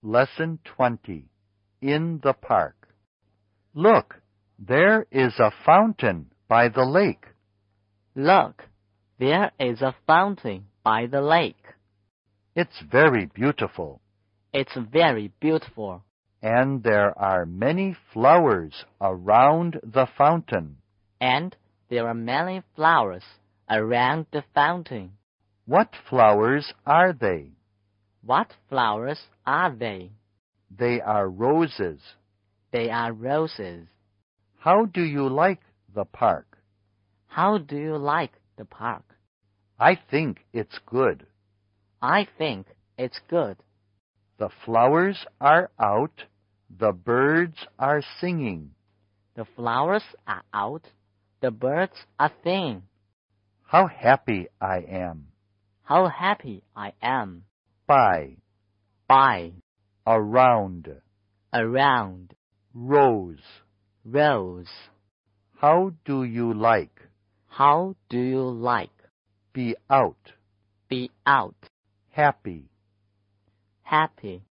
Lesson 20. In the Park. Look, there is a fountain by the lake. Look, there is a fountain by the lake. It's very beautiful. It's very beautiful. And there are many flowers around the fountain. And there are many flowers around the fountain. What flowers are they? What flowers are they? They are roses. They are roses. How do you like the park? How do you like the park? I think it's good. I think it's good. The flowers are out. The birds are singing. The flowers are out. The birds are singing. How happy I am. How happy I am. By. Around. Around. Rose. Rose. How do you like? How do you like? Be out. Be out. Happy. Happy.